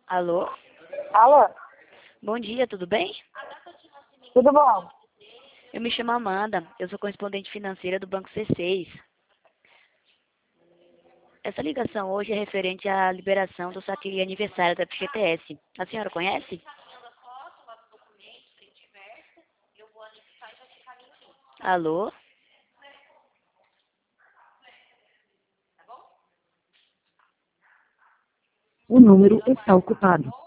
Alô? Alô? Bom dia, tudo bem? Tudo bom? Eu me chamo Amanda, eu sou correspondente financeira do Banco C6. Essa ligação hoje é referente à liberação do saque aniversário da FGTS. A senhora conhece? Alô? O número está ocupado.